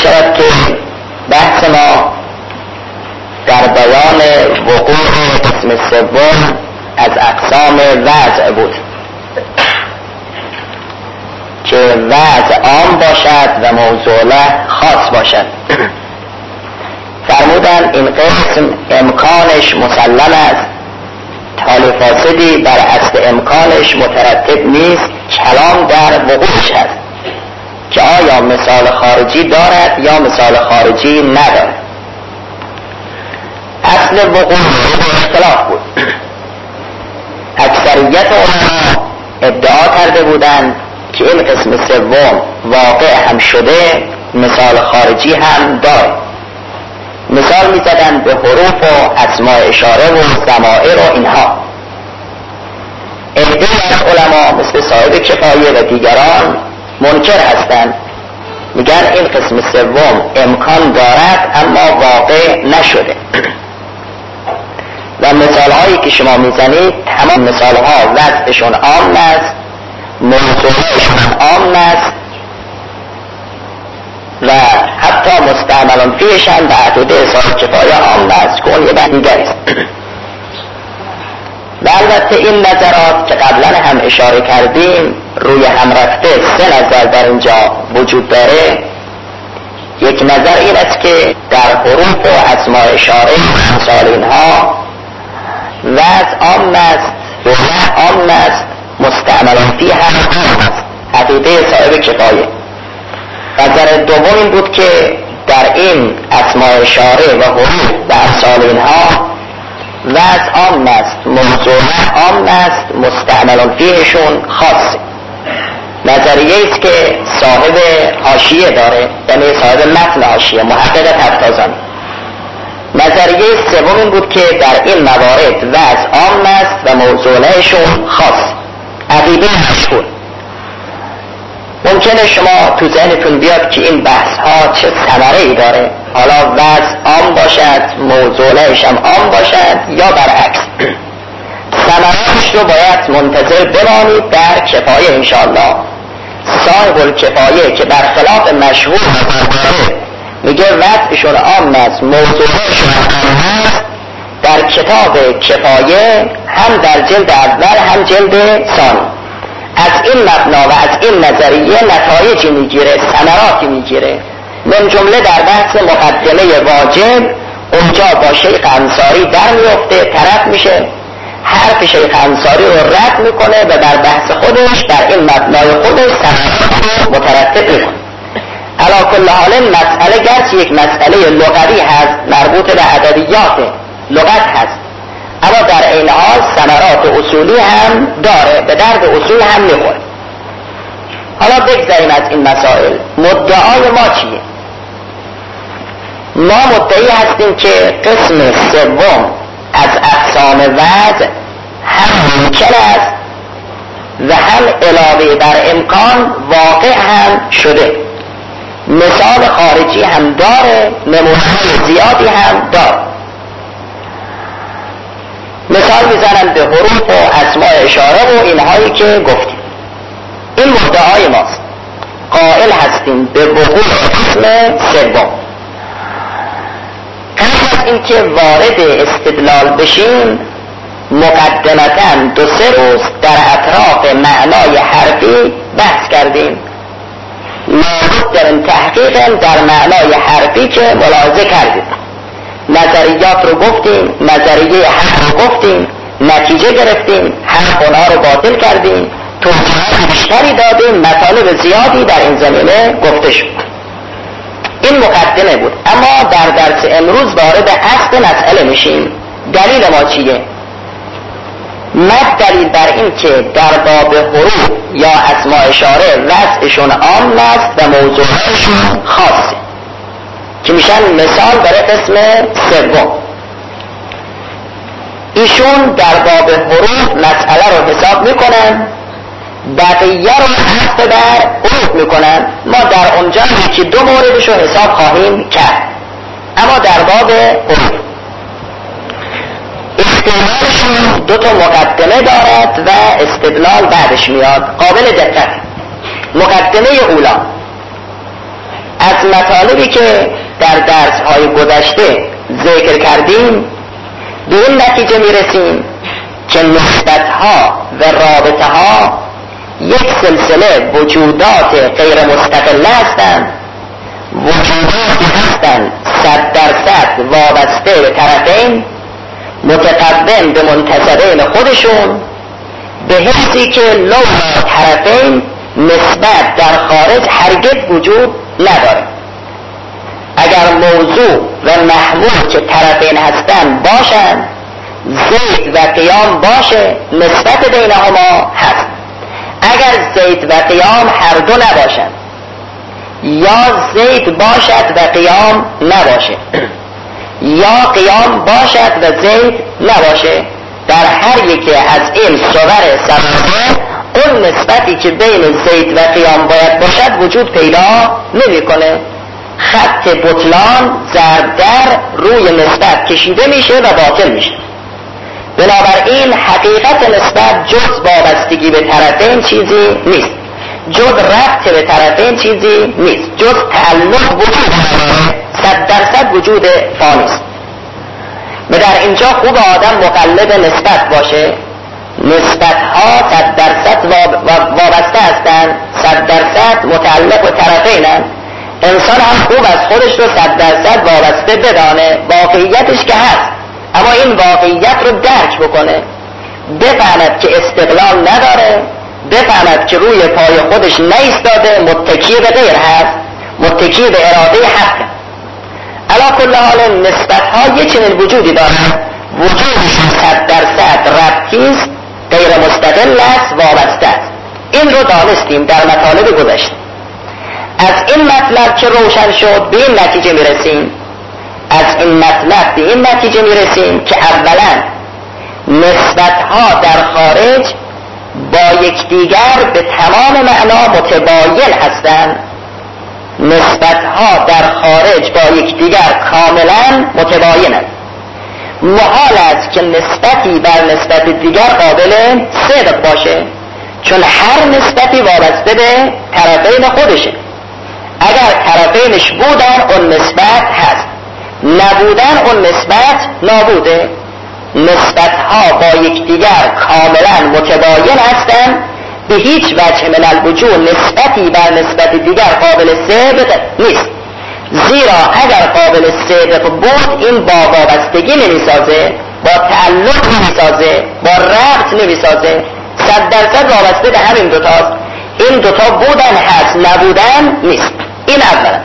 شود که بحث ما در بیان وقوع قسم سوم از اقسام وضع بود که وضع عام باشد و موضوع له خاص باشد. فرمودن این قسم امکانش مسلم است، حال فاسدی بر اصل امکانش مترتب نیست، کلام در وقوعش هست که آیا مثال خارجی دارد یا مثال خارجی ندارد. اصل وقوع اختلاف بود. اکثریت علما ادعا کرده بودند که این قسم سوم واقع هم شده، مثال خارجی هم داره. مثال می زدن به حروف و اسماء اشاره و ضمائر و اینها. عده از علما مثل صاحب کفایه و دیگران منکر هستند، میگن این قسم سوم امکان دارد اما واقع نشده و مثال هایی که شما میزنید تمام مثال ها وضعشون عام است، موضوعشون عام است و حتی مستعملان فیشن به عدده صاحب کفایه عام است که اون یه دیگر است. و البته این نظرات که قبلا هم اشاره کردیم روی هم رفته، سه نظر در اینجا وجود داره. یک نظر این است که در حروف و اسماء اشاره و امثال اینها وضع عام است، روح عام است، مستعملان فی هم عام است، عدده صاحب کفایه. نظر دوم این بود که در این اسماء اشاره و حروف و امثال اینها وضع عام است، موضوع عام است، مستعملان فیهشون خاصه. نظریه است که صاحب حاشیه داره، یعنی صاحب متن حاشیه، محقق تفتازانی. نظریه سوم این بود که در این موارد وضع عام است و موضوعشون خاص. عقیده مشهور. ممکنه شما تو ذهنتون بیاد که این بحث ها چه ثمره‌ای داره، حالا وضع عام باشد، موضوعش هم عام باشد یا برعکس. ثمره‌اش رو باید منتظر بمانید در کفایه انشاءالله. صاحب الکفایه که برخلاف مشهور میگه وضعشون عام است، موضوعشون عام است، در کتاب کفایه هم در جلد اول هم جلد ثانی از این مبنا و از این نظریه نتایجی میگیره، ثمراتی میگیره. من جمله در بحث مقدمه واجب اونجا با شیخ انصاری در میفته، طرف میشه، حرف شیخ انصاری رو رد میکنه و در بحث خودش در این مبنای خودش ثمرات مترتب میکنه. علی کل حال مسئله گرچه یک مسئله لغوی هست، مربوط به ادبیات لغت هست، اما در این حال ثمرات اصولی هم داره، به درد اصول هم میخوره. حالا بگذاریم از این مسائل. مدعای ما چیه؟ ما مدعی هستیم که قسم سوم از اقسام وضع هم ممکن است و هم علاوه بر امکان واقع هم شده. مثال خارجی هم داره، نمونه زیادی هم داره. مثال میزنم به حروف و اسماء اشاره و اینهایی که گفتیم. این مدعای ماست. قائل هستیم به وقوع قسم سوم. قبل از اینکه وارد استدلال بشیم مقدمتاً 2-3 روز در اطراف معنای حرفی بحث کردیم. لابد در این تحقیق در معنای حرفی که ملاحظه کردیم، نظریات رو گفتیم، نظریه حق رو گفتیم، نتیجه گرفتیم، حق اونها رو باطل کردیم، توضیحات بیشتری دادیم، مطالب زیادی در این زمینه گفته شد. این مقدمه بود. اما در درس امروز وارد اصل مسئله میشیم. دلیل ما چیه؟ دلیل بر این که در باب حروف یا اسماء اشاره وضعشون عام است و موضوعشون خاصه که میشن مثال برای قسم سوم. ایشون در باب حروف مسئله رو حساب میکنن، بقیه رو حذف بر حروف میکنن. ما در اونجا 1-2 موردش رو حساب خواهیم کرد. اما در باب حروف استدلالشون 2 مقدمه دارد و استدلال بعدش میاد، قابل دقت. مقدمه اولا، از مطالبی که در درس‌های گذشته ذکر کردیم به این نتیجه میرسیم که نسبت‌ها و رابطه‌ها یک سلسله وجودات غیر مستقله هستند، وجوداتی هستند 100% وابسته به طرفین، متقدم به منتصبین خودشون، به حیثی که لولا طرفین نسبت در خارج هرگز وجود نداره. اگر موضوع و محمول که طرفین هستند باشند، زید و قیام باشه، نسبت بینهما هست. اگر زید و قیام هر دو نباشند یا زید باشد و قیام نباشه یا قیام باشد و زید نباشه، در هر یکی از این صور سببه اون نسبتی که بین زید و قیام باید باشد وجود پیدا نمی‌کنه. خط بطلان ضرب در روی نسبت کشیده میشه و باطل میشه. بنابراین حقیقت نسبت جز وابستگی به طرفین چیزی نیست، جز ربط به طرفین چیزی نیست، جز تعلق وجود نداره، 100% وجود فانی است. و در اینجا خوب آدم مقلد نسبت باشه. نسبت ها 100% وابسته هستند، 100% متعلق به طرفینند. انسان هم خوب از خودش رو 100% وابسته بدانه، واقعیتش که هست، اما این واقعیت رو درک بکنه، بفهمد که استقلال نداره، بفهمد که روی پای خودش نایستاده، متکی به غیر هست، متکی به اراده حق. علا کل حال نسبت ها یک چنین وجودی دارند، وجودشون 100% ربطیست، غیر مستقل است، وابسته است. این رو دانستیم در مطالب گذشته. از این مطلب که روشن شد به این نتیجه میرسیم، از این مطلب به این نتیجه میرسیم که اولا نسبت ها در خارج با یکدیگر به تمام معنا متباین هستند. نسبت ها در خارج با یکدیگر کاملا متباینند. محال است که نسبتی بر نسبت دیگر قابل صدق باشه، چون هر نسبتی وابسته به طرفین خودشه. اگر طرفینش بودن اون نسبت هست، نبودن اون نسبت نابوده. نسبت ها با یکدیگر کاملا متباین هستند، به هیچ وجه من الوجوه نسبتی بر نسبت دیگر قابل صدق نیست. زیرا اگر قابل صدق بود این با وابستگی نمیسازه، با تعلق نمیسازه، با ربط نمیسازه، 100% وابسته به همین دوتاست. این دوتا بودن هست، نبودن نیست. این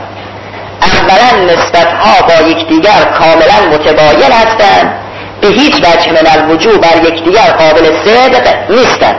اولا نسبت ها با یکدیگر کاملا متباین هستند، به هیچ وجه من الوجوه بر یکدیگر قابل صدق نیستند.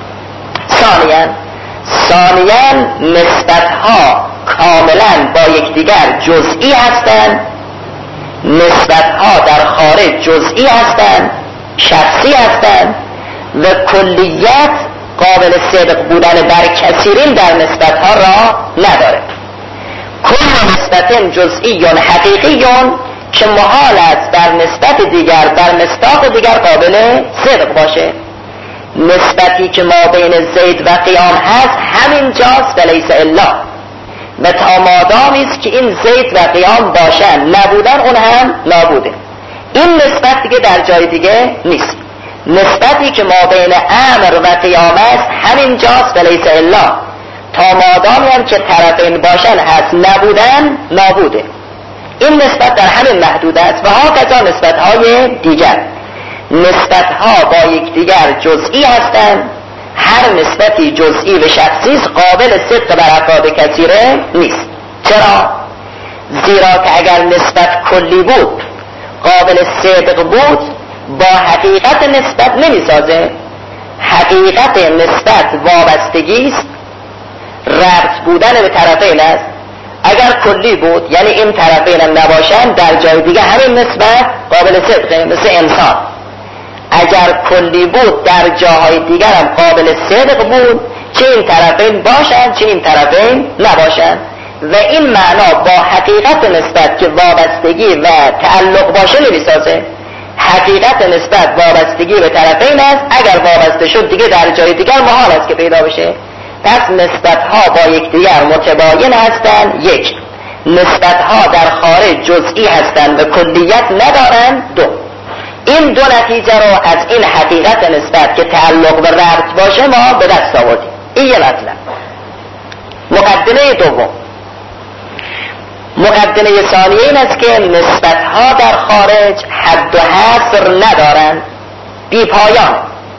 ثانیاً نسبت ها کاملا با یکدیگر جزئی هستند. نسبت ها در خارج جزئی هستند، شخصی هستند و کلیت قابل صدق بودن بر کثیرین در نسبت ها را نداره. کل نسبتین جزئی حقیقی که محال است بر نسبت دیگر بر مصداق دیگر قابل صدق باشه. نسبتی که ما بین زید و قیام هست همین جاست و لیس الا، و تا مادامی است که این زید و قیام باشن، نبودن اون هم نابوده. این نسبت دیگه در جای دیگه نیست. نسبتی که ما بین امر و قیام است همین جاست و لیس الا، تا مادامی هم که طرفین باشن هست، نبودن نابوده. این نسبت در همین محدود است و هاکذا نسبت های دیگر. نسبت ها با یکدیگر جزئی هستند. هر نسبتی جزئی و شخصی قابل صدق بر افراد کثیره نیست. چرا؟ زیرا که اگر نسبت کلی بود، قابل صدق بود، با حقیقت نسبت نمیسازه. حقیقت نسبت وابستگی است، ربط بودن به طرفین است. اگر کلی بود، یعنی این طرفین هم نباشن، در جای دیگه همین نسبت قابل صدقه، مثل انسان. اگر کلی بود در جاهای دیگر هم قابل صدق بود، چه این طرفین باشن چه این طرفین نباشن. و این معنا با حقیقت نسبت که وابستگی و تعلق باشه نمیسازه. حقیقت نسبت وابستگی به طرفین است، اگر وابسته شد دیگه در جای دیگر محال است که پیدا بشه. پس نسبت ها با یکدیگر متباین هستند. یک، نسبتها در خارج جزئی هستند و کلیت ندارند. دو، این دو نتیجه رو از این حقیقت نسبت که تعلق به ربط باشه ما به دست آوردیم. این یه مطلب. مقدمه دوم، مقدمه ثانیه این است که نسبتها در خارج حد و حصر ندارند، بی پایان.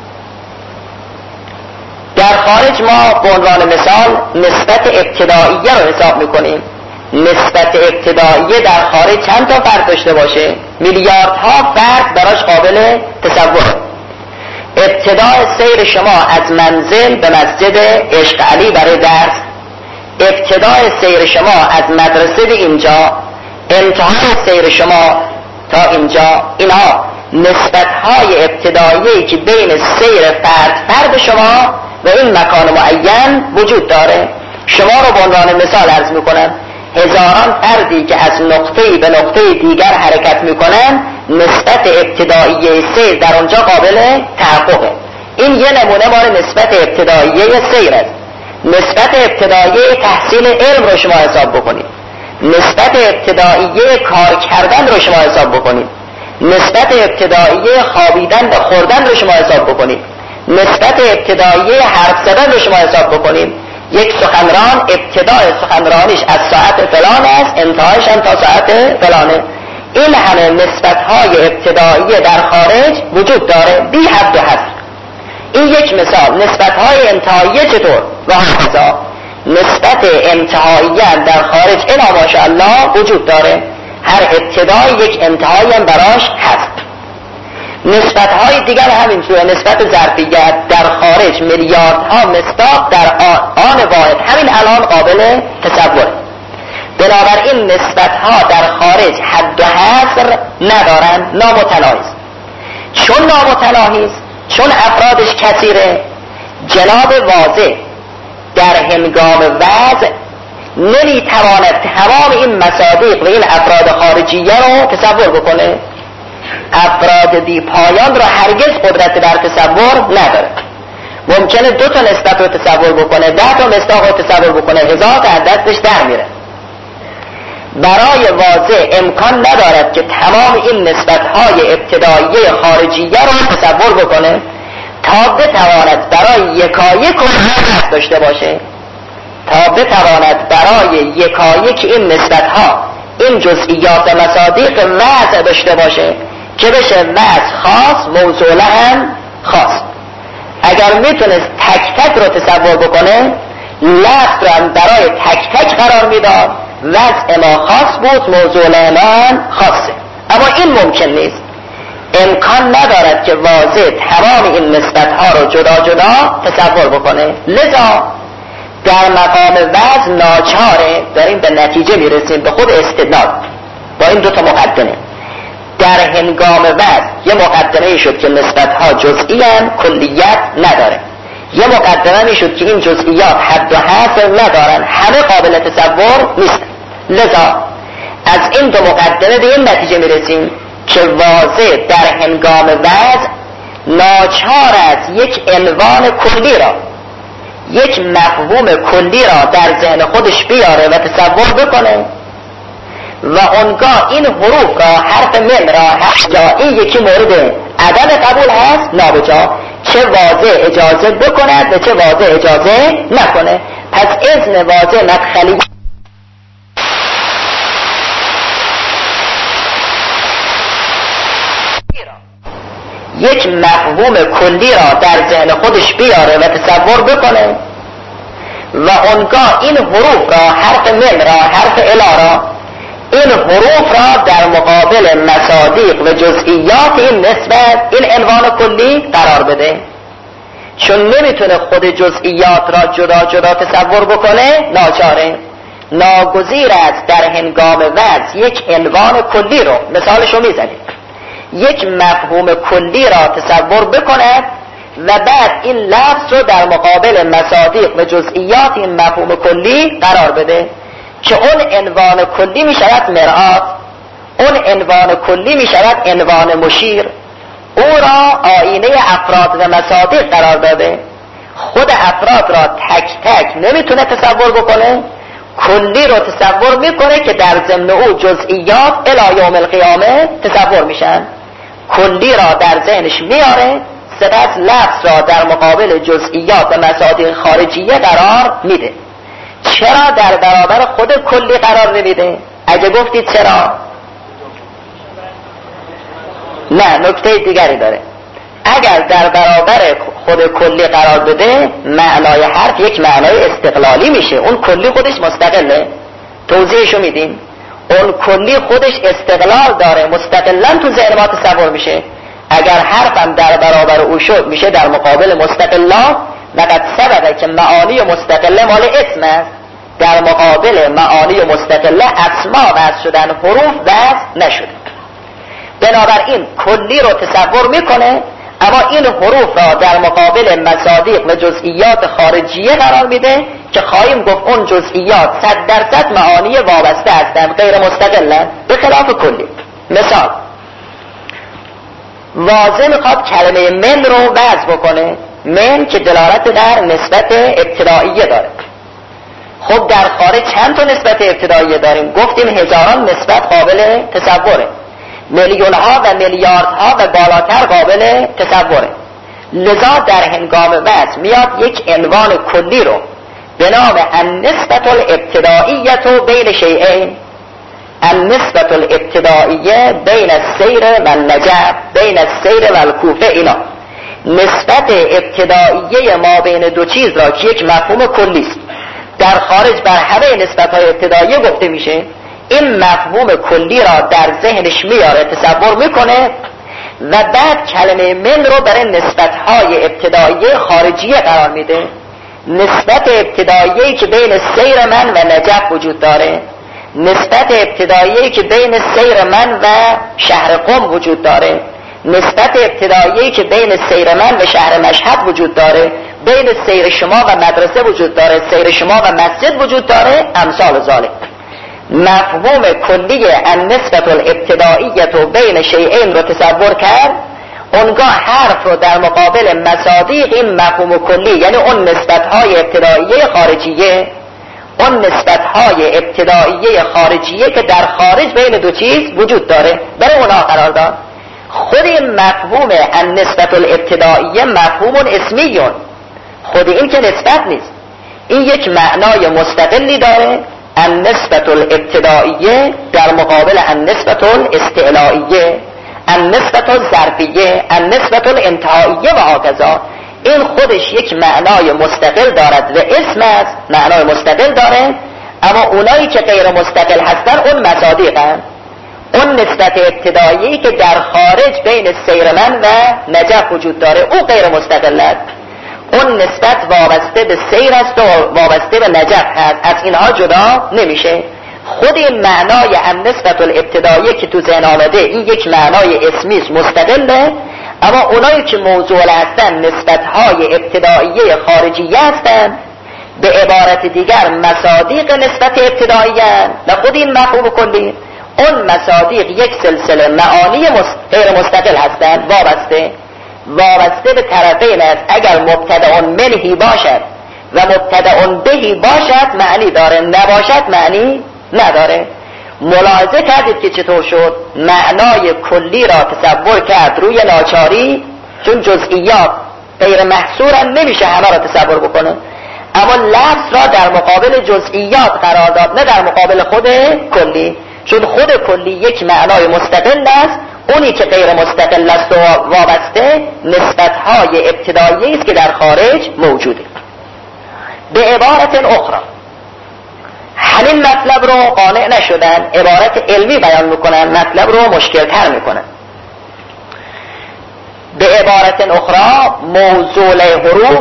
در خارج ما به عنوان مثال نسبت ابتدائیه رو حساب میکنیم. نسبت ابتدائیه در خارج چند تا فرد داشته باشه؟ میلیاردها فرد براش قابل تصور. ابتدای سیر شما از منزل به مسجد عشق علی برای درس، ابتدای سیر شما از مدرسه به اینجا، انتهای سیر شما تا اینجا، اینها نسبت‌های ابتداییه که بین سیر فرد شما و این مکان معین وجود داره. شما رو به عنوان مثال عرض میکنم، هزاران فردی که از نقطه‌ای به نقطه دیگر حرکت میکنن، نسبت ابتداییه سیر در اونجا قابل تحققه. این یه نمونه مال نسبت ابتداییه سیر است. نسبت ابتداییه تحصیل علم رو شما حساب بکنید، نسبت ابتداییه کار کردن رو شما حساب بکنید، نسبت ابتداییه خوابیدن و خوردن رو شما حساب بکنید، نسبت ابتداییه حرف زدن رو شما حساب بکنید. یک سخنران ابتدای سخنرانیش از ساعت فلان است، انتهایش هم تا ساعت فلانه. این همه نسبت‌های ابتداییه در خارج وجود داره، بی حد و حصر. این یک مثال. نسبت‌های انتهاییه چطور؟ و هكذا نسبت انتهاییه در خارج الا ماشاءالله وجود داره. هر ابتدای یک انتهایی هم براش هست. نسبت‌های دیگر همینطوره. نسبت ظرفیت در خارج میلیاردها مصداق در آن واحد همین الان قابل تصور. بنابراین نسبت‌ها در خارج حد و حصر ندارند، نامتناهی است. چون نامتناهی است، چون افرادش کثیره، جناب واضح در هنگام وضع نمیتواند تمام این مصادیق و این افراد خارجیه رو تصور بکنه. افراد بی پایان را هرگز قدرت در تصور نداره. ممکنه 2 تا نسبت رو تصور بکنه، 10 تا مصداق رو تصور بکنه، 1000 تا دستش در میره. برای واضح امکان ندارد که تمام این نسبت‌های ابتداییه خارجیه رو تصور بکنه تا بتواند برای یکایک هست داشته باشه، تا بتواند برای یکایک این نسبت‌ها، این جزئیات و مصادیق وضع داشته باشه که بشه وضع خاص، موصوله هم خاص. اگر میتونست تک تک رو تصور بکنه، لفظ رو هم برای تک تک قرار میداد، وضع ما خاص بود، موصوله ما خاصه. اما این ممکن نیست. امکان ندارد که واضح تمام این نسبت‌ها رو جدا جدا تصور بکنه. لذا در مقام وضع ناچاره. داریم به نتیجه میرسیم، به خود استدلال با این 2 تا مقدمه. در هنگام وضع یه مقدمه شد که نسبت‌ها جزئی هم، کلیت نداره. یه مقدمه میشد که این جزئیات حد و حصر ندارن، همه قابل تصور نیستن. لذا از این 2 مقدمه به این نتیجه میرسیم که واضح در هنگام وضع ناچار است یک عنوان کلی را، یک مفهوم کلی را در ذهن خودش بیاره و تصور بکنه و اونگاه این حروف را، حرف من را، جا این یکی مورد عدم قبول هست نابجا، چه واضح اجازه بکند و چه واضح اجازه نکنه. پس اذن واضح مدخلی یک مفهوم کلی را در ذهن خودش بیاره و تصور بکنه و اونگاه این حروف را، حرف من را، حرف الا را، این حروف را در مقابل مصادیق و جزئیات این نسبت، این عنوان کلی قرار بده. چون نمیتونه خود جزئیات را جدا جدا تصور بکنه، ناچاره، ناگزیر است در هنگام وضع یک عنوان کلی رو، مثالشو میزنید، یک مفهوم کلی را تصور بکند و بعد این لفظ رو در مقابل مصادیق و جزئیات این مفهوم کلی قرار بده که اون عنوان کلی می شود مرآت، اون عنوان کلی می شود عنوان مشیر، او را آینه افراد و مصادیق قرار داده. خود افراد را تک تک نمیتونه تصور بکنه، کلی رو تصور میکنه که در ضمن او جزئیات الی یوم القیامه تصور میشن. کلی را در ذهنش میاره، سپس لفظ را در مقابل جزئیات و مصادیق خارجیه قرار میده. چرا در برابر خود کلی قرار نمیده؟ اگه گفتید چرا؟ نه، نکته دیگری داره. اگر در برابر خود کلی قرار بده، معنای حرف یک معنای استقلالی میشه. اون کلی خودش مستقله. توضیحشو میدیم. اون کلی خودش استقلال داره، مستقلا تو ذهن ما تصور میشه. اگر حرفم در برابر او شد، میشه در مقابل مستقلا. لقد سببه که معانی مستقله مال اسم است، در مقابل معانی مستقله اسما وضع شدن، حروف وضع نشده. بنابراین کلی رو تصور میکنه، اما این حروف را در مقابل مصادیق و جزئیات خارجیه قرار میده که خواهیم گفت اون جزئیات 100% معانی وابسته هستند، غیر مستقلند، به خلاف کلی. مثال واضح میخواد کلمه من رو وضع بکنه، من که دلالت در نسبت ابتدائیه داره. خب در خارج چند تا نسبت ابتدائیه داریم؟ گفتیم هزاران نسبت قابل تصوره، میلیون ها و میلیاردها و بالاتر قابل تصوره. لذا در هنگام وضع میاد یک عنوان کلی رو به نام النسبة الابتدائیة بین شیئین، النسبة الابتدائیه بین السیر و النجف، بین السیر و الکوفه. اینا نسبت ابتدائیه ما بین دو چیز را که یک مفهوم کلی است، در خارج بر همه نسبت‌های ابتدائیه گفته میشه. این مفهوم کلی را در ذهنش میاره، تصور میکنه و بعد کلمه من رو برای نسبت‌های ابتدائیه خارجیه قرار میده. نسبت ابتدائیه‌ای که بین سیر من و نجف وجود داره، نسبت ابتدائیه‌ای که بین سیر من و شهر قم وجود داره، نسبت ابتدائیه‌ای که بین سیر من و شهر مشهد وجود داره، بین سیر شما و مدرسه وجود داره، سیر شما و مسجد وجود داره، امثال ذالک. مفهوم کلی النسبة الابتدائیة بین شیئین رو تصور کرد، اونگاه حرف رو در مقابل مصادیق این مفهوم کلی، یعنی اون نسبت‌های ابتدائیه خارجیه، اون نسبت‌های ابتدائیه خارجیه که در خارج بین دو چیز وجود داره، برای اونا قرار داد. خود این مفهوم النسبة الابتدائیه مفهوم اسمیون، خود این که نسبت نیست، این یک معنای مستقلی داره. النسبة الابتدائیه در مقابل النسبة الاستعلائیه، النسبة الظرفیه، النسبة الانتهائیه و هکذا. این خودش یک معنای مستقل دارد و اسم است، معنای مستقل داره. اما اونایی که غیر مستقل هستن اون مصادیقن. اون نسبت ابتدایی که در خارج بین سیر من و نجف وجود داره، او غیر مستقل است. اون نسبت وابسته به سیر است و وابسته به نجف هست، از اینها جدا نمیشه. خود این معنای النسبة الابتدائیه که تو ذهن آمده، این یک معنای اسمی است، مستقله. اما اونایی که موضوع هستن نسبت‌های ابتدائیه خارجیه هستن، به عبارت دیگر مصادیق نسبت ابتدائیه، نه خود این مفهوم کلی. اون مصادیق یک سلسله معانی غیر مستقل هستند، وابسته به طرفین است. اگر مبتدأ منهی باشد و مبتدأ بهی باشد معنی داره، نباشد معنی نداره. ملاحظه کردید که چطور شد؟ معنای کلی را تصور کرد روی ناچاری، چون جزئیات غیر محصورن، نمیشه همه را تصور بکنه. اما لفظ را در مقابل جزئیات قرار داد، نه در مقابل خود کلی، چون خود کلی یک معنای مستقل است. اونی که غیر مستقل است و وابسته نسبت‌های ابتدایی است که در خارج موجوده. به عبارت اخرى، همین مطلب رو قانع نشدن، عبارت علمی بیان میکنن، مطلب رو مشکل تر میکنن. به عبارت اخرى، موضوع حروف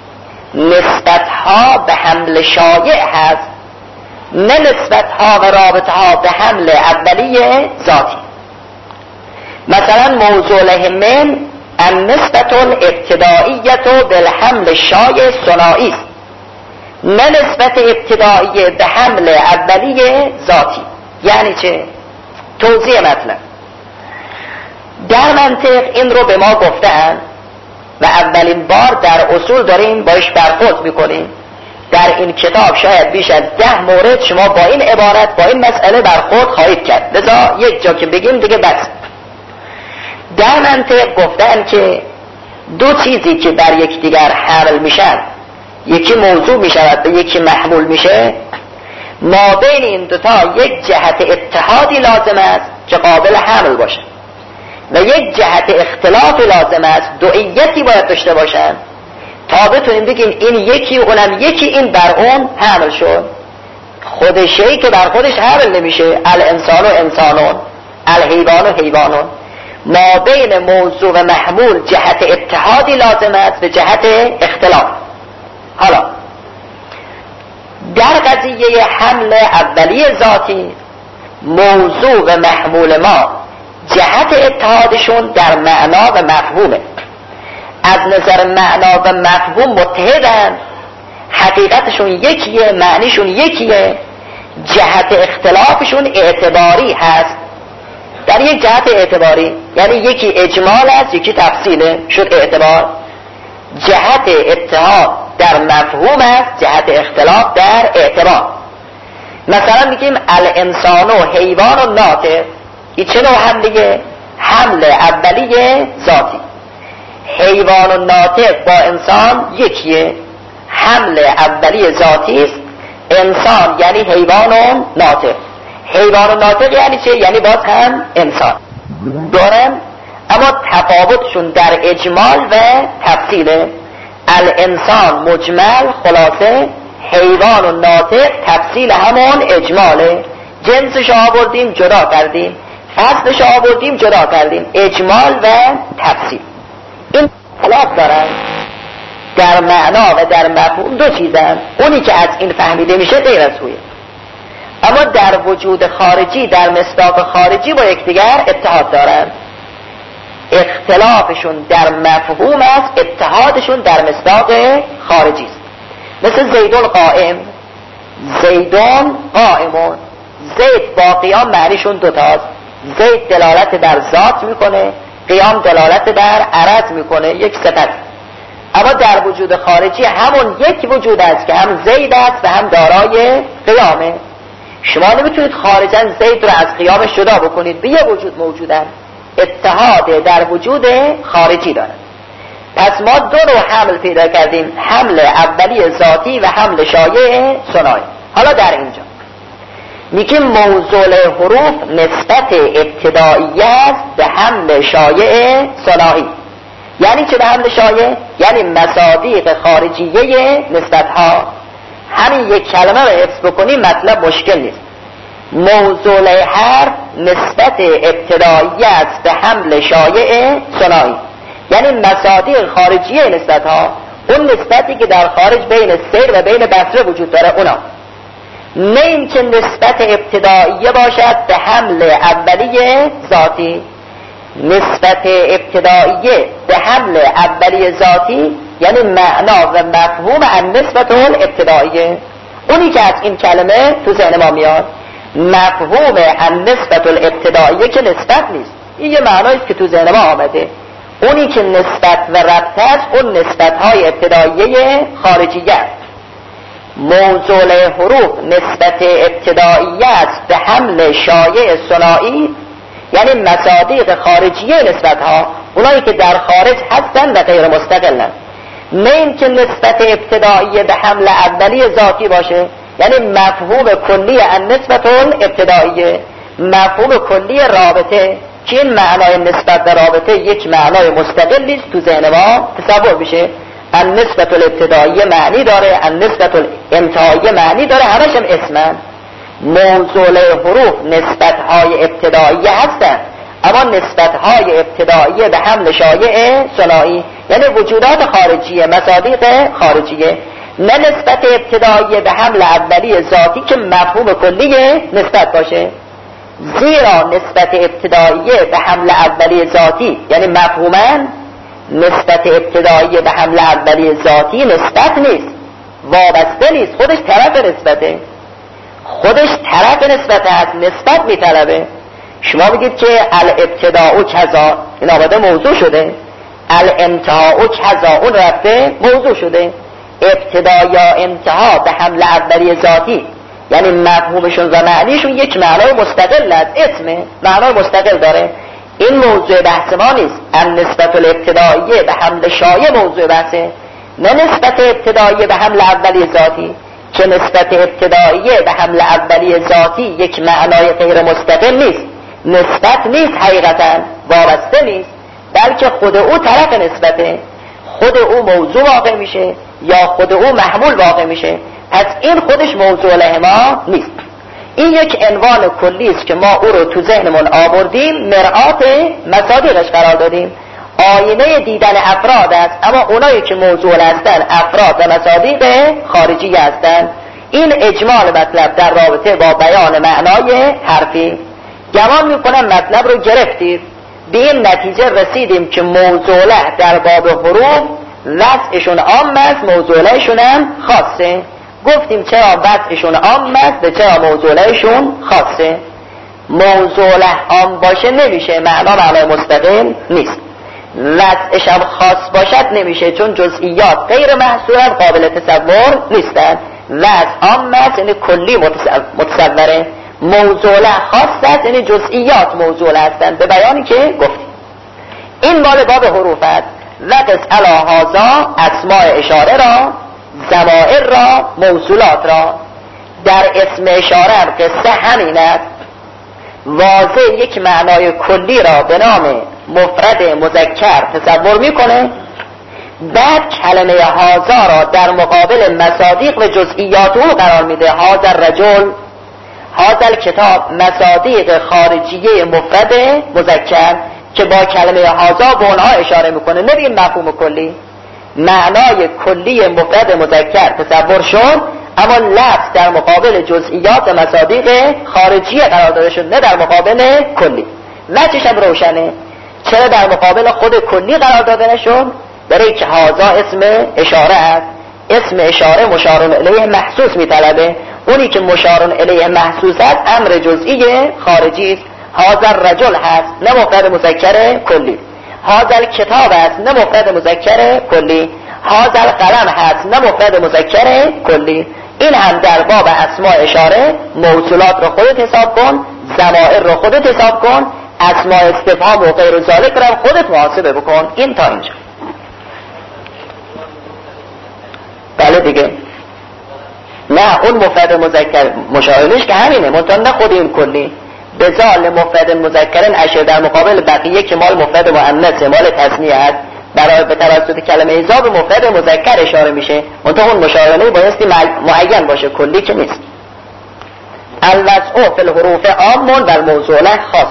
نسبتها به حمل شایع هست، نه نسبتها و رابطها به حمل اولیه ذاتی. مثلا موضوع من النسبة الابتدائیة بالحمل شایع ثنایی است، نه نسبت ابتدائیه به حمل اولیه ذاتی. یعنی چه؟ توضیح مطلب. در منطق این رو به ما گفتن و اولین بار در اصول داریم باش برخورد میکنیم در این کتاب شاید بیش از 10 مورد شما با این عبارت با این مسئله برخورد خواهید کرد، لذا یک جا که بگیم دیگه بس. در منطق گفتن که دو چیزی که بر یکدیگر حمل میشن، یکی موضوع میشود و یکی محمول میشه، ما بین این دوتا یک جهت اتحادی لازم است که قابل حمل باشه و یک جهت اختلاف لازم است، دوئیتی باید داشته باشن تا بتونیم بگیم این یکی اونم یکی، این بر اون حمل شد. خود شیء که بر خودش حمل نمیشه، الانسان و انسانون، الحیوان و حیوانون، ما بین موضوع و محمول جهت اتحادی لازم است و جهت اختلاف. حالا در قضیه حمل اولیه ذاتی، موضوع و محمول ما جهت اتحادشون در معنا و مفهومه. از نظر معنا و مفهوم متحدن، حقیقتشون یکیه، معنیشون یکیه، جهت اختلافشون اعتباری هست. در یک جهت اعتباری یعنی یکی اجمال است یکی تفصیله، شد اعتبار. جهت اتحاد در مفهوم است، جهت اختلاف در اعتبار. مثلا میگیم الانسان و حیوان و ناطق، این چه نوع حمله؟ حمل اولیه ذاتی. حیوان و ناطق با انسان یکیه، حمل اولیه ذاتی است. انسان یعنی حیوان و ناطق، حیوان و ناطق یعنی چه؟ یعنی باز هم انسان دارن، اما تفاوتشون در اجمال و تفصیله. الانسان مجمل خلاصه، حیوان و ناطق تفصیل همون اجماله. جنسش آوردیم جدا کردیم، فصلش آوردیم جدا کردیم، اجمال و تفصیل. این خلاف دارن در معنا و در مفهوم، دو چیزن. اونی که از این فهمیده میشه غیر از اویه، اما در وجود خارجی، در مصداق خارجی با یکدیگر اتحاد دارن. اختلافشون در مفهوم است، اتحادشون در مصداق خارجی است. مثل زیدون قائم، زیدون قائمون، زید با قیام معنیشون دوتاست. زید دلالت در ذات میکنه، قیام دلالت در عرض میکنه، یک صفت. اما در وجود خارجی همون یک وجود است که هم زید است و هم دارای قیامه. شما نمیتونید خارجا زید رو از قیامش جدا بکنید، به یه وجود موجودن، اتحاد در وجود خارجی دارن. پس ما دو نوع حمل پیدا کردیم، حمل اولی ذاتی و حمل شایع ثنایی. حالا در اینجا میگیم موضوع حروف نسبت ابتدایی است به حمل شایع ثنایی. یعنی چه به حمل شایع؟ یعنی مصادیق خارجیه نسبت ها. همین یک کلمه رو حفظ بکنیم مطلب مشکل نیست. موضوع حرف نسبت ابتدایی است به حمل شایع ثنایی، یعنی مصادیق خارجیه نسبت ها، اون نسبتی که در خارج بین سیر و بین بصره وجود داره اونا. نه این که نسبت ابتدایی باشد به حمل اولیه ذاتی. نسبت ابتدایی به حمل اولیه ذاتی یعنی معنا و مفهوم النسبت الابتداییه، اونی که از این کلمه تو ذهن ما میاد. مفهوم النسبت الابتداییه که نسبت نیست، این یه معناییست که تو ذهن ما آمده. اونی که نسبت و ربط است اون نسبت های ابتداییه خارجیه است. موضوع حروف نسبت ابتدایی است به حمل شایع ثنایی، یعنی مصادیق خارجیه نسبت ها، اونایی که در خارج هستن و غیر مستقلن. نه این که نسبت ابتدایی به حمل اولی ذاتی باشه، یعنی مفهوم کلی النسبت الابتداییه، مفهوم کلی رابطه، که این معنای نسبت و رابطه یک معنای مستقل نیست، تو ذهن ما تصور میشه. النسبت الابتدایی معنی داره، النسبت الانتهایی معنی داره، همش هم اسمن. موضوع حروف نسبت های ابتدایی هستن، اما نسبت های ابتدایی به حمل شایع ثنایی، یعنی وجودات خارجیه، مصادیق خارجیه. نه نسبت ابتدایی به حمل اولی ذاتی که مفهوم کلی نسبت باشه، زیرا نسبت ابتدایی به حمل اولی ذاتی یعنی مفهوماً نسبت ابتدایی به حمل اولی ذاتی نسبت نیست، وابسته نیست، خودش طرف نسبته، خودش طرف نسبت هست، نسبت میطلبه. شما بگید که الابتداء کذا، این آمده موضوع شده، الانتهاء کذا، اون رفته موضوع شده. ابتدا یا انتها به حمل اولی ذاتی، یعنی مفهومشون و معنیشون یک معنای مستقل است، اسم معنای مستقل داره. این موضوع بحث ما نیست. النسبت الابتداییه به حمل شایع موضوع بحثه، نه نسبت ابتداییه به حمل اولی ذاتی، که نسبت ابتداییه به حمل اولی ذاتی یک معنای غیر مستقل نیست، نسبت نیست، حقیقتا وابسته نیست، بلکه خود او طرف نسبته، خود او موضوع واقع میشه یا خود او محمول واقع میشه. پس این خودش موضوع له ما نیست. این یک عنوان کلی است که ما او رو تو ذهنمون آوردیم، مرآت مصادیقش قرار دادیم. آینه دیدن افراد است، اما اونایی که موضوع هستن افراد و مصادیق خارجی هستن. این اجمال مطلب در رابطه با بیان معنای حرفی. گمان میکنم مطلب رو گرفتید. به این نتیجه رسیدیم که موضوعه در باب حروف وضعشون عام است، موضوعشون هم خاصه. گفتیم چرا وضعشون عام است و چرا موضوعشون خاصه. موضوعه عام باشه نمیشه، معنای مستقل نیست. وضعش هم خاص باشد نمیشه، چون جزئیات غیر محصورن، قابل تصور نیستن. وضع عام است یعنی کلی متصوره، موضوعه خاص است یعنی جزئیات موضوع هستند، به بیانی که گفتیم. این مال باب حروف است. وقت علی هذا اسماء اشاره را، ضمائر را، موصولات را. در اسم اشاره هم قصه همین است. واضح یک معنای کلی را به نام مفرد مذکر تصور میکنه، بعد کلمه هذا را در مقابل مصادیق و جزئیات او قرار میده. هذا الرجل، هذا الکتاب، مصادیق خارجیه مفرد مذکر که با کلمه هذا به اونها اشاره میکنه. نبیم مفهوم کلی، معنای کلی مفرد مذکر تصور شد، اما لفظ در مقابل جزئیات و مصادیق خارجیه قرار داده شد، نه در مقابل کلی. وجهش هم روشنه. چرا در مقابل خود کلی قرار داده نشد؟ برای که هذا اسم اشاره است. اسم اشاره مشار الیه محسوس میطلبه. اونی که مشار الیه محسوس است امر جزئی خارجی است. هذا الرجل هست، نه مفرد مذکر کلی. هذا الکتاب است، نه مفرد مذکر کلی. هذا القلم هست، نه مفرد مذکر کلی. این هم در باب اسماء اشاره. موصولات رو خودت حساب کن، ضمائر رو خودت حساب کن، اسماء استفهام و غیر ذالک رو خودت محاسبه بکن. این تا اینجا. بله دیگه. نه اون مفرد مذکر مشاهدش که همینه، منتها نه خود این کلی. به ظال مفرد مذکرن اشاره در مقابل بقیه که مال مفرد مؤنث، مال تثنیه است، برای به توسط کلمه اضافه به مفرد مذکر اشاره میشه، منتها اون مشاهده بایستی معین باشه، کلی که نیست. الوضع فی الحروف عام و الموضوع خاص.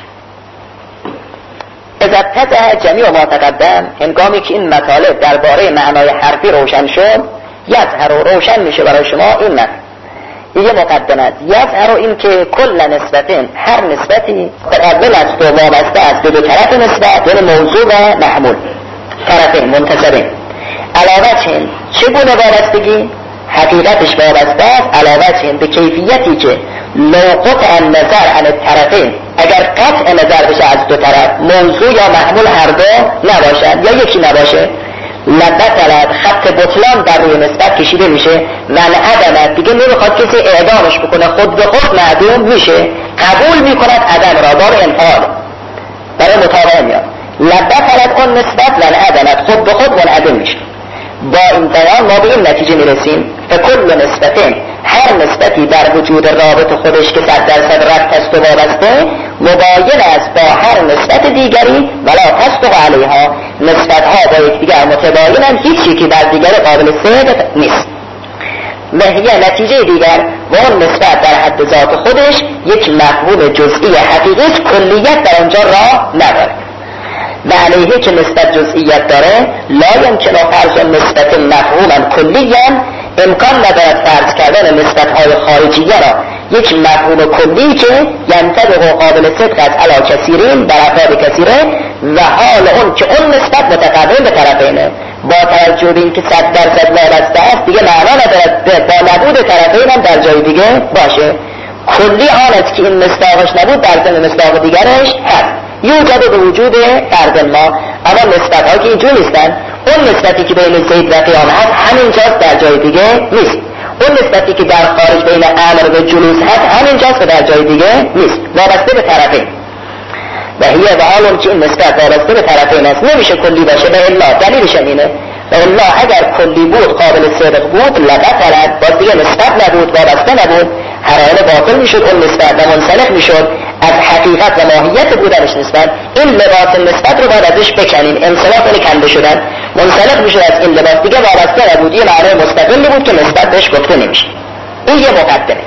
اذا اتضح جمیع ما تقدم، هنگامی که این مطالب درباره معنای حرفی روشن شد، یظهر و روشن میشه برای شما این نه یه مقدمت. یظهر این که کل نسبتین، هر نسبتی متقابل است و وابسته است به دو طرف نسبت، یعنی موضوع و محمول، طرفین منتصبین. علاوه چگونه وابستگی؟ حقیقتش وابسته است علاوه به کیفیتی که لو قطع نظر عن الطرفین، اگر قطع نظر بشه از دو طرف، موضوع یا محمول هر دو نباشد یا یکی نباشه، لبطلت خط بطلان در روی نسبت کشیده میشه و عدمت دیگه نمیخواد کسی اعدامش بکنه، خود به خود معدوم میشه، قبول میکند عدم را، بار انفعال برای مطابقه میاد. لبطلت اون نسبت و عدمت خود به خود منعدم میشه. با این بیان ما به این نتیجه میرسیم فکل نسبتین، هر نسبتی در وجود رابط خودش که 100% ربط است و وابسته، مباین است با هر نسبت دیگری ولا تصدق علیها، نسبتها با یکدیگر متباینند، هیچی که بر دیگر قابل صدق نیست. وهیه نتیجه دیگر و اون نسبت در حد ذات خودش یک مفهوم جزئی حقیقی، کلیت در اونجا راه نداره و علیه که نسبت جزئیت داره، لا یمکن فرض نسبت مفهوما کلیا، امکان ندارد فرض کردن نسبت‌های خارجیه را یک مفهوم کلی که ینطبق قابل صدق است علی کثیرین، بر افراد کثیره، و حال اون که اون نسبت متقابل به طرفینه. با توجه به اینکه 100% وابسته است دیگه معنا ندارد با نبود طرفین هم در جای دیگه باشه. کلی آن است که این مصداقش نبود در ضمن مصداق دیگرش هست. یوجد به وجود فرد ما، اما نسبت ها که اینجور نیستن. اون نسبتی که بین زید و قیام هست همینجاست، در جای دیگه نیست. اون نسبتی که در خارج بین امر و جلوس هست همینجاست و در جای دیگه نیست، وابسته به طرفین. و هیه و حالم که این نسبت وابسته به طرفین است، نمیشه کلی باشه. به الا دلیلش اینه، و الا اگر کلی بود قابل صدق بود لبطلت، باز دیگه نسبت نبود، وابسته نبود، هر حال باطل میشد اون نسبت و منسلخ میشد از حقیقت و ماهیت بودنش نسبت. این لباس نسبت رو باید ازش بکنیم، انصلاف این کنده شدن، منسلخ میشد از این لباس، دیگه وابسته نبود، یه معنی مستقلی بود که نسبت بهش گفته نمیشه. این یه مقدمه.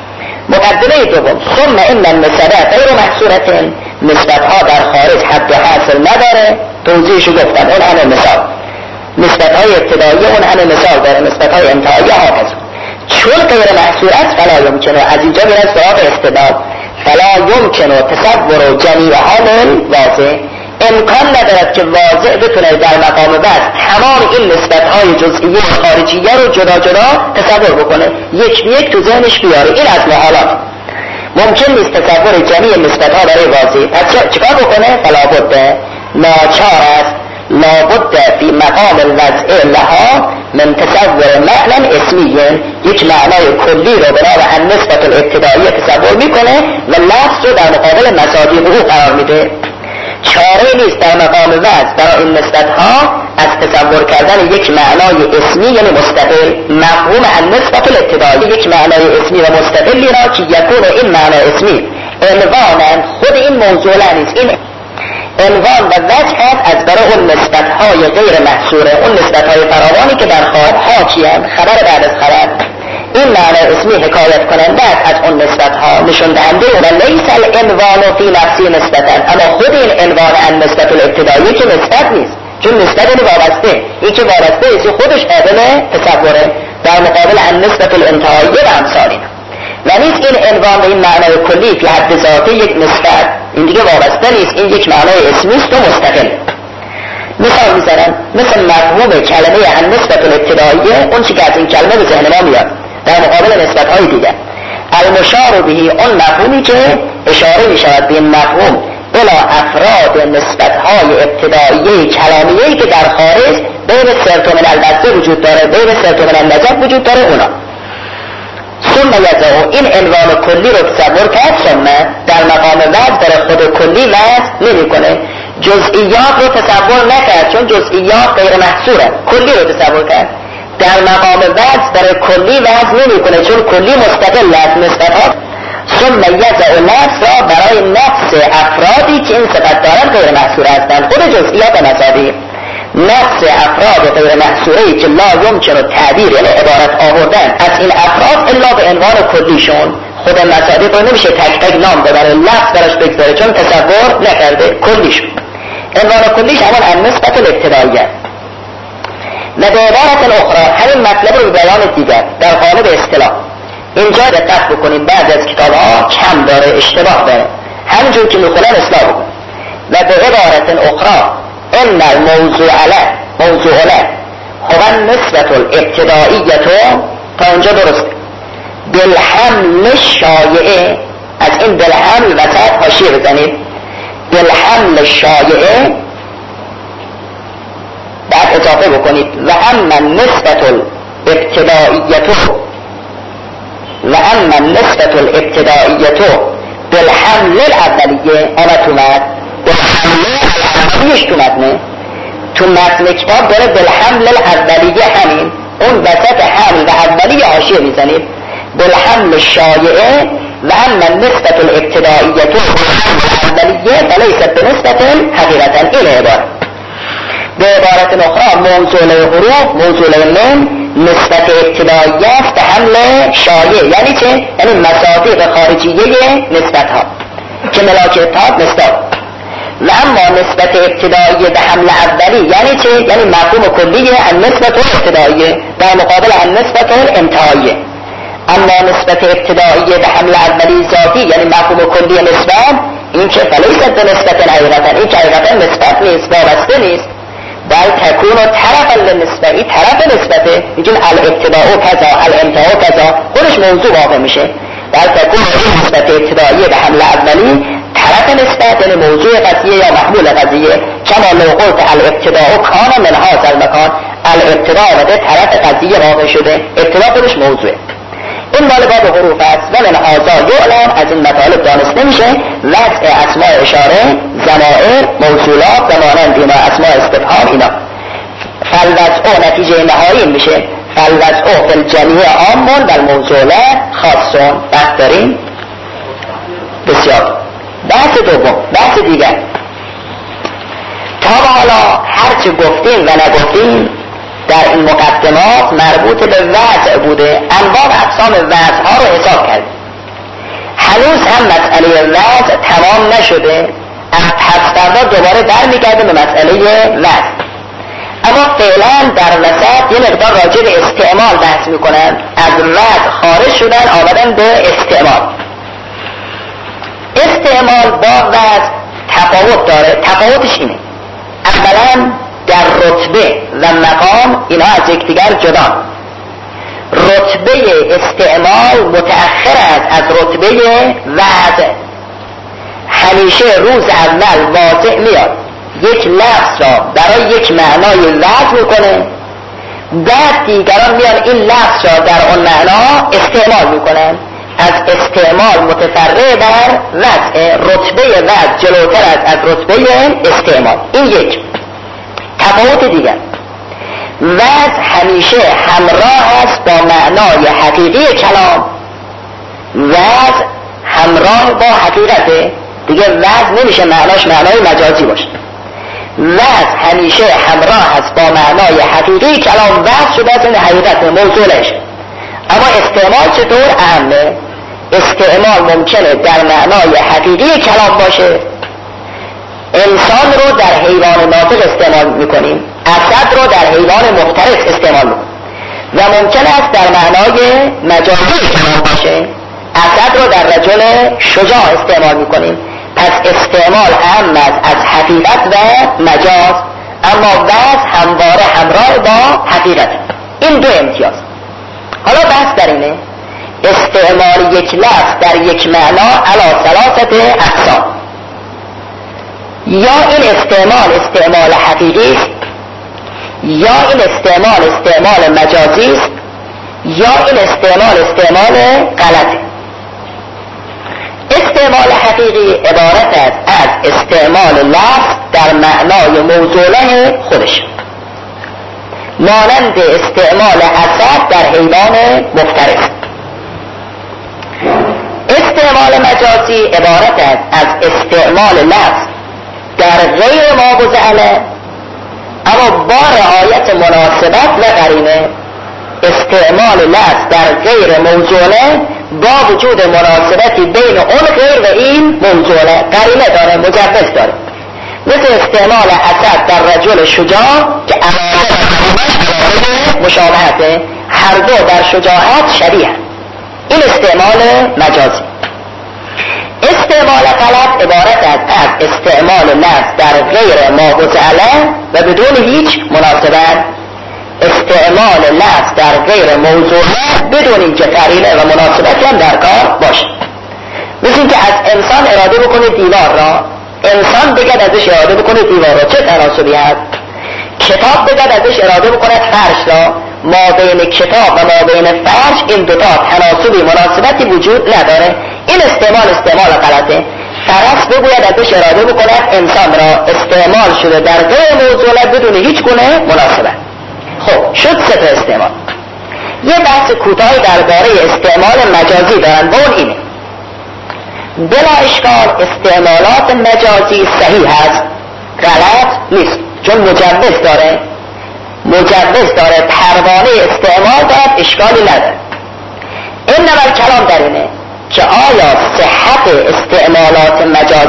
مقدمه دوم، ثم ان النسبات غیر محصورة، نسبت ها در خارج حد و حاصل نداره. توضیحشو گفتم، اون همه مثال، نسبت های ابتدایی اون همه مثال داره، نسبت های انتهایی ها هست. چون غیر محصور است فلا یمکنه، از اینجا میرن سراغ استدلال، فلا یمکنه تصور جمیع حال واضح، امکان ندارد که واضح بتونه در مقام وضع تمام این نسبت های جزئیه خارجیه رو جدا جدا تصور بکنه، یک به یک تو ذهنش بیاره. این از محالات، ممکن نیست تصور جمیع نسبت ها برای واضح. پس چیکار بکنه؟ فلا بد، ناچار است، لابد فی مقام الوضع لها من تصور معنی اسمی، یک معنای کلی رو بنا به نسبت الابتدایی تصور میکنه و لفظ رو در مقابل مصادیق او قرار میده. چاره نیست در مقام وضع برای این نسبت ها از تصور کردن یک معنای اسمی یعنی مستقل، مفهوم النسبت الابتدایی، یک معنای اسمی و مستقلی را که یکون این معنای اسمی عنوانن، خود این موضوع نیست، این عنوان و وجه هست از برای اون نسبت‌های غیر محصوره، اون نسبت‌های فراوانی که در خارج حاکی‌اند، خبر بعد از خبر. این معنی اسمی حکایت کننده از اون نسبت‌ها، نشون دهنده و لیس العنوان فی نفسی نسبتاً، اما خود این عنوان النسبت الابتدایی که نسبت نیست، چون نسبت این وابسته، این که وابسته است خودش قابل تصوره در مقابل النسبت الانتهایی و امثال و نیست این عنوان به این معنای کلی فی حد ذاته یک نسبت، این دیگه وابسته نیست، این یک معنای اسمی است و مستقل. مثال میزنم، مثل مفهوم کلمه النسبت الابتداییه، اون چی که از این کلمه به ذهن ما میاد در مقابل نسبت های دیگر. المشار بهی، اون مفهومی که اشاره میشود به این مفهوم بلا افراد نسبت های ابتداییه کلامیه‌ای که در خارج بین سرت و من البته وجود داره، بین سرت و من النجات وجود داره. اونا ثم یزعو، این عنوان کلی رو تصور کرد، ثم در مقام وضع در خود کلی وضع نمی کنه، جزئیات رو تصور نکرد چون جزئیات غیر محصوره، کلی رو تصور کرد. در مقام وضع در کلی وضع نمی کنه چون کلی مستقل از نسبت ها. ثم یزعو نفس را برای نفس افرادی که این صفت دارن غیر محصوره هستند، خود جزئیات مصادیق، نفس افراد غیر محصوره‌ای که لا یمکن تعبیر یعنی عبارت آوردن از این افراد الا به عنوان کلیشون، خود مصادیق رو نمیشه تک تک نام ببره، لفظ براش بگذاره چون تصور نکرده، کلیشون. عنوان کلیش همان النسبت الابتداییه. و به عبارت اخرى همین مطلب رو بیان دیگر در قالب اصطلاح اینجا دقت بکنیم، بعضی از کتاب‌ها کم داره، اشتباه داره، همینجور که میخونن اصلاح بکن. و به عبارت اخرى ان الموضوع له هو النسبة الابتدائیه، تا اینجا درست. بالحمل شایعه، از این بالحمل وسط حاشیه بزنید، بالحمل شایعه بعد اضافه بکنید و اما النسبة الابتدائیه بالحمل الاولیه، آمد اومد بالحمل الاولیهش تو متنه، تو متن کتاب داره بالحمل الاولیه، همین اون وسط حمل و اولیه حاشیه میزنید، بالحمل شایعه و اما النسبة الابتدائیه بالحمل الاولیه فلیست بنسبة حقیقتا. این عبارت به عبارت اخرى موضوع حروف، موضوع نون نسبت ابتدایی است به حمل شایع. یعنی چه؟ یعنی مصادیق خارجیه نسبت ها که ملاکتات نسبت. و اما نسبت ابتدایی به حمل اولی یعنی چه؟ یعنی مفهوم کلیه النسبت ابتدایی در مقابل النسبت انتهایی. اما نسبت ابتدایی به حمل اولی ذاتی یعنی مفهوم کلی نسبت، این که فلیست به نسبت حقیقتا، این که حقیقتا نسبت نیست، وابسته نیست، بل تکون طرف للنسبه، این طرف نسبته، میگن الابتداء کذا الانتهاء کذا، خودش موضوع واقع میشه. بل تکون این نسبت ابتدایی به حمل اولی طرف نسبت یعنی موضوع قضیه یا محمول قضیه. کما لو قلت الابتداء کان من هذا المکان، الابتداء آمده طرف قضیه واقع شده، ابتداء خودش موضوعه. این مال باب حروف است و من هذا یعلم، از این مطالب دانسته میشه وضع اسماء اشاره، ضمائر، موصولات و مانند اینا، اسماء استفهام اینا. فالوضع نتیجه نهایی میشه فالوضع فی الجمیع عام و الموصول خاص. بحث داریم بسیار. بحث دوم، بحث دیگر، تا حالا هرچه گفتیم و نگفتیم در این مقدمات مربوط به وضع بوده، انواع اقسام وضع ها رو حساب کرد. هنوز هم مسئله وضع تمام نشده، پس فردا دوباره برمیگرده به مسئله وضع. اما فعلا در وسط یه مقدار راجع به استعمال بحث میکنن. از وضع خارج شدن آمدن به استعمال. استعمال با وضع تفاوت داره. تفاوتش اینه، اولا در رتبه و مقام اینا از یکدیگر جدا. رتبه استعمال متأخر است از رتبه وضع. همیشه روز اول واضع میاد، یک لفظ را برای یک معنای وضع میکنه، بعد دیگران میان این لفظ را در اون معنا استعمال میکنن. از استعمال متفرع بر وضع، رتبه وضع جلوتر است از رتبه استعمال. این یک. تفاوت دیگر، وضع همیشه همراه است با معنای حقیقی کلام. وضع همراه با حقیقته، دیگه وضع نمیشه معناش معنای مجازی باشه. وضع همیشه همراه است با معنای حقیقی کلام، وضع شده است این حقیقت موضوعش. اما استعمال چطور؟ اهمه. استعمال ممکنه در معنای حقیقی کلام باشه. انسان رو در حیوان ناطق استعمال میکنیم، اسد رو در حیوان مفترس استعمال میکنیم. و ممکن است در معنای مجازی کلام باشه، اسد رو در رجل شجاع استعمال میکنیم. پس استعمال اهم از حقیقت و مجاز، اما وضع همواره همراه با حقیقت. این دو امتیاز. حالا بحث در اینه استعمال یک لفظ در یک معنا علی ثلاثه اقسام. یا این استعمال حقیقی است، یا این استعمال مجازی است، یا این استعمال غلطه. استعمال حقیقی عبارت است از استعمال لفظ در معنای موضوعه خودش، مانند استعمال اسد در حیوان مفترس. استعمال مجازی عبارت است از استعمال لفظ در غیر ما گذعله اما با رعایت مناسبت و قرینه. استعمال لفظ در غیر موضوعه با وجود مناسبتی بین اون غیر و این موضوعه، قرینه داره، مجوز داره. مثل استعمال اسد در رجل شجاع که مشابهته، هر دو در شجاعت شبیه. این استعمال مجازی. استعمال غلط عبارت است از استعمال لفظ در غیر ما گذعله و بدون هیچ مناسبت. استعمال لفظ در غیر موضوعه بدون اینکه قرینه و مناسبتی هم در کار باشه. مثل اینکه از انسان اراده بکنه دیوار را، انسان بگد ازش اراده بکنه دیوار را، چه تناسبی هست؟ کتاب بگد ازش اراده بکنه فرش را، ما بین کتاب و ما بین فرش این دوتا تناسبی مناسبتی وجود نداره. این استعمال غلطه. فرس بگوید ازش اراده بکند انسان را، استعمال شده در غیر موضوعه بدون هیچ گونه مناسبت. خب شد سه تا استعمال. یه بحث کوتاهی درباره استعمال مجازی دارن و اون اینه بلا اشکال استعمالات مجازی صحیح هست، غلط نیست، چون مجوز داره، پروانه استعمال دارد، اشکالی نداره. این نمال کلام در اینه که آیا صحت استعمالات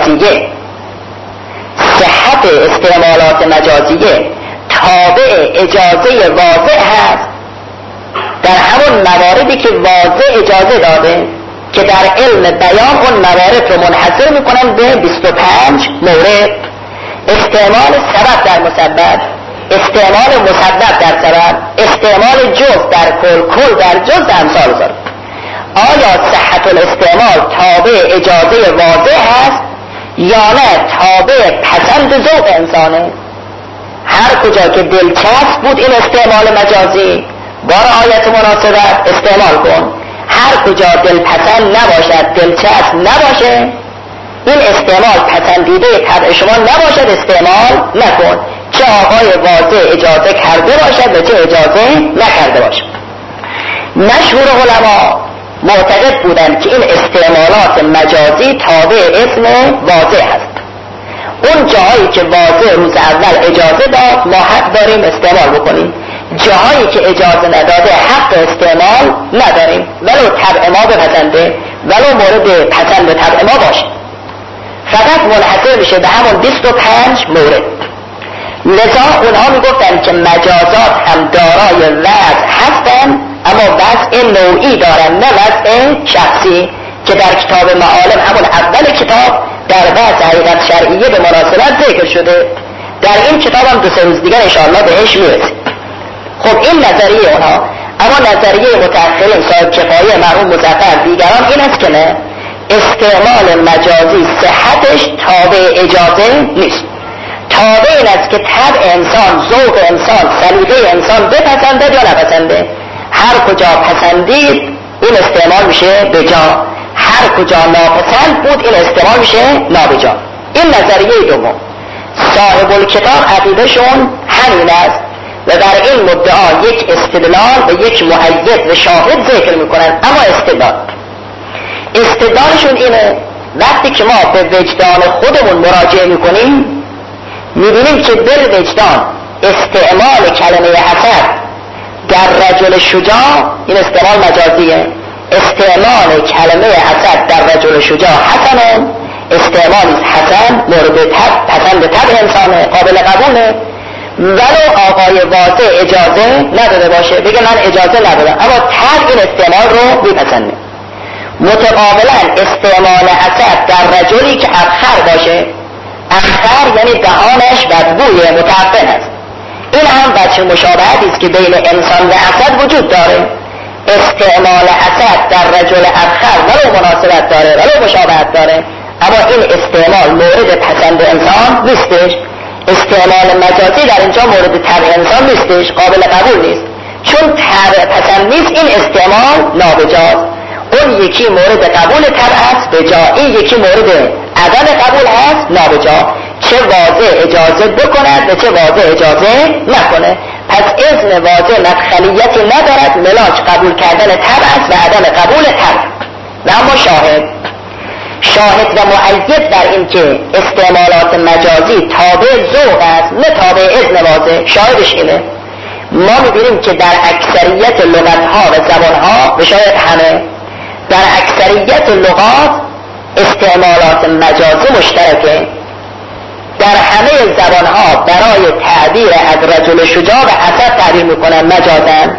مجازیه تابع اجازه واضح هست در همون مواردی که واضح اجازه داده که در علم بیان اون موارد رو منحصر میکنن به 25 مورد. استعمال سبب در مسبب، استعمال مسبب در سبب، استعمال جز در کل در جز در امثال ذلك. آیا صحت الاستعمال تابع اجازه واضح هست یا نه تابع پسند ذوق انسانه. هر کجا که دلچسب بود این استعمال مجازی با رعایت مناسبت استعمال کن، هر کجا دلپسند نباشد، دلچسب نباشه، این استعمال پسندیده طبع شما نباشد، استعمال نکن، چه آقای واضح اجازه کرده باشد و چه اجازه نکرده باشد. مشهور علما معتقد بودند که این استعمالات مجازی تابع اسم واضح هست. اون جاهایی که واضح روز اول اجازه داد ما حق داریم استعمال بکنیم، جاهایی که اجازه نداده حق استعمال نداریم، ولو طبع ما بپسنده، ولو مورد پسند طبع ما باشه. فقط منحصر میشه به همون 25 مورد. لذا اونها میگفتن که مجازات هم دارای وضع هستن، اما وضع نوعی دارن، نه وضع شخصی که در کتاب معالم همون اول کتاب در وضع حقیقت شرعیه به مناسبت ذکر شده. در این کتاب هم 2-3 روز دیگر انشاءالله بهش میرسیم. خب این نظریه اونها. اما نظریه متأخرین صاحب کفایه مرحوم مظفر دیگران این است که نه، استعمال مجازی صحتش تابع اجازه نیست. تابع این است که طبع انسان، ذوق انسان، سلیقه انسان بپسندد یا نپسنده. هر کجا پسندید این استعمال میشه به جا، هر کجا ناپسند بود این استعمال میشه نابجا. این نظریه دوم. صاحب الکتاب عقیدهشون همین است و در این مدعا یک استدلال و یک مؤید و شاهد ذکر میکنن. اما استدلالشون اینه وقتی که ما به وجدان خودمون مراجعه میکنیم میبینیم که در وجدان استعمال کلمه حسد در رجل شجاع، این استعمال مجازیه، استعمال کلمه حسد در رجل شجاع حسنه، استعمال حسن مورد پسند طبع انسانه، قابل قبوله، ولو آقای واضح اجازه نداده باشه، بگه من اجازه ندادم، اما طبع این استعمال رو میپسنده. متقابلا استعمال حسد در رجلی که ابخر باشه، ابخر یعنی دهانش بدبوی متعفن است، این هم وجه مشابهتی است که بین انسان و حسد وجود داره. استعمال حسد در رجل ابخر ولو مناسبت داره ولو مشابهت داره، اما این استعمال مورد پسند انسان نیستش. استعمال مجازی در اینجا مورد طبع انسان نیستش، قابل قبول نیست، چون طبع پسند نیست این استعمال نابجاست. اون یکی مورد قبول طبع است به جا، این یکی مورد عدم قبول هست نابجا. چه واضح اجازه بکند و چه واضح اجازه نکنه. پس اذن واضح مدخلیتی ندارد، ملاک قبول کردن طبع است و عدم قبول طبع. و اما شاهد و مؤید در این که استعمالات مجازی تابع ذوق است نه تابع اذن واضح، شاهدش اینه. ما میبینیم که در اکثریت لغتها و زبانها به شاید همه، در اکثریت لغات استعمالات مجازی مشترکه. در همه زبانها برای تعبیر از رجل شجاع و حسد تعبیر میکنن مجازن،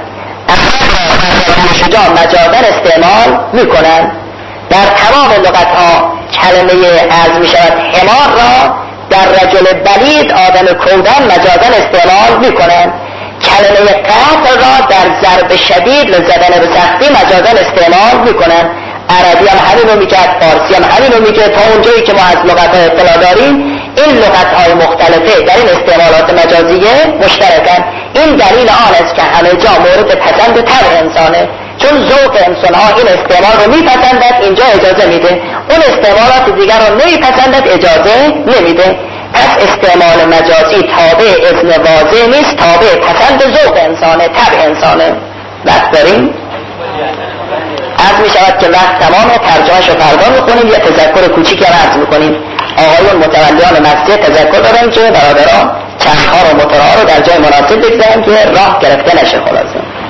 رجل شجاع مجازن استعمال میکنن. در تمام لغتها کلمه از میشود حمار را در رجل بلید آدم کودن مجازن استعمال میکنن. کلمه قتل را در ضرب شدید و زدن به سختی مجازن استعمال میکنن. عربی هم همینو میکرد، فارسی هم همینو میکرد. تا اونجایی که ما از لغت‌های اطلاع داریم این لغت‌های مختلفه در این استعمالات مجازیه مشترکن. این دلیل آن است که همه جا مورد پسند طبع انسانه، چون ذوق انسان‌ها این استعمال رو میپسندد اینجا اجازه میده، اون استعمالات دیگر رو نمیپسندد اجازه نمیده. پس استعمال مجازی تابع اذن واضح نیست، تابع پسند ذوق انسانه، طبع انسانه. وقت داریم؟ عرض می شود که وقت تمام، ترجمه‌شو فردا میکنیم. یه تذکر کوچیکی هم عرض میکنیم. آقایون متولیان مسجد تذکر دادن که برادران چرخ‌ها و موتورها رو در جای مناسب بگذارن که راه گرفته نشه. خلاصه